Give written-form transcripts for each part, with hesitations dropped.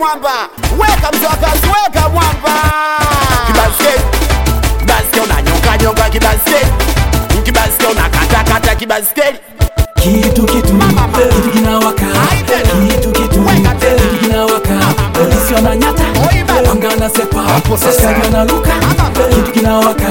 mwamba. Weka mzwakazi, weka mwamba. Kibaskeli, kibaskeli unanyonga nyonga kibaskeli. Kibaskeli unakata kibaskeli. Kitu kinawaka. Kitu kinawaka. Polisi wananyata, wangana sepa, askari wanaruka. Kitu kinawaka.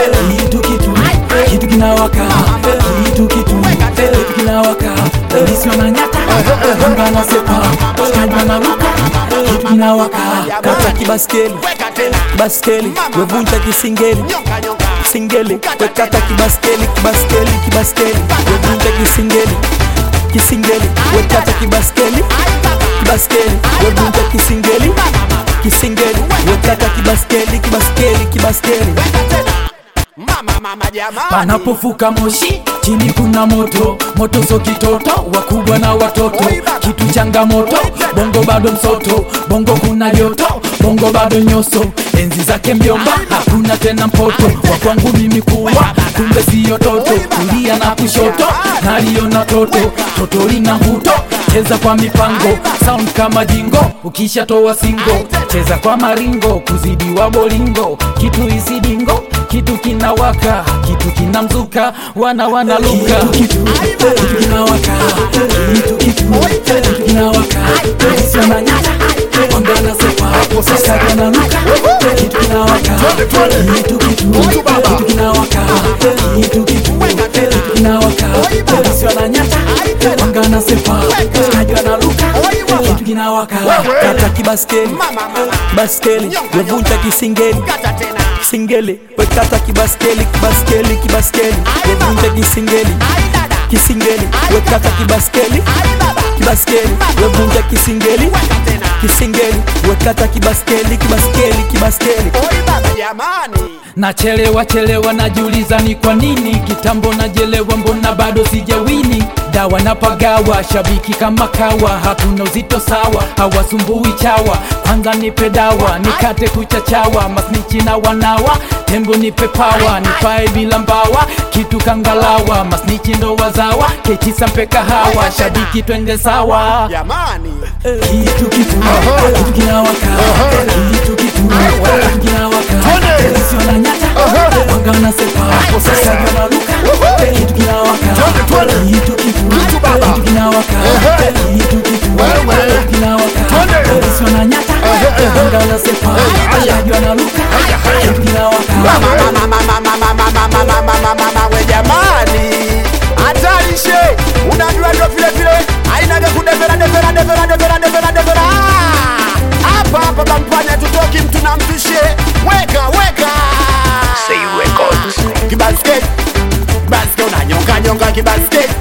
Kitu kinawaka. Kitu kinawaka. Polisi wananyata, wangana sepa, askari wanaruka. Kitu kinawaka. Kata kibaskeli, baskeli, wevunja kisingeli. Singeli, wekata kibaskeli, wevunja kisingeli, wekata kibaskeli, wevunja kisingeli, wekata kibaskeli. Mama jamani. Panapofuka moshi, chini kuna moto. Moto so kitoto, wakubwa na watoto. Kitu changamoto, bongo bado msoto. Bongo kuna joto, bongo bado nyoso. Enzi zake mjomba, hakuna tena mpoto. Wakwangu mimi kuwa, kumbe siyo toto. Kulia na kushoto, naliona toto. Toto lina mvuto, cheza kwa mipango. Sound kama jingo, ukisha toa singo. Cheza kwa maringo, kuzidi wa bolingo. Kitu isidingo, kitu kinawaka, kitu kinamzuka, wana luka. Kitu kinawaka, kitu kinawaka. Polisi wananyata, wangana sepa, askari wanaruka. Kitu kinawaka, kitu kinawaka. Kitu kinawaka, polisi wananyata, wangana sepa, askari wanaruka. Kitu kinawaka. Kata kibaskeli, baskeli, wevunja kisingeli. Kisingeli, wekata kibaskeli, wevunja kisingeli, wekata kibaskeli, wevunja kisingeli, wekata kibaskeli. Oi baba jamani. Nachelewa najiuliza ni kwa nini. Kitambo najelewa mbona bado sijawini. Dawa na pagawa, shabiki kama kawa. Hakuna uzito sawa, hawasumbui chawa. Kwanza nipe dawa, nikate kuchachawa. Masnichi na wanawa, tembo nipe pawa. Nipae bila mbawa, kitu kangalawa. Masnichi ndo wazawa, kechisa mpeka hawa. Shabiki twende sawa Jamani. Kitu kinawaka. Kitu kinawaka. Polisi wananyata, wangana sepa, askari wanaruka. Kitu kinawaka. Kitu kinawaka. Kitu kinawaka. Polisi wananyata, wangana sepa, askari wanaruka. Kitu kinawaka. Mama we jamani. Atarishe. Unajua ndo vile hainaga kudevera. Hapa kampanya tutoki mtu na mpishe. Weka Say records. kibaskeli unanyonga kibaskeli.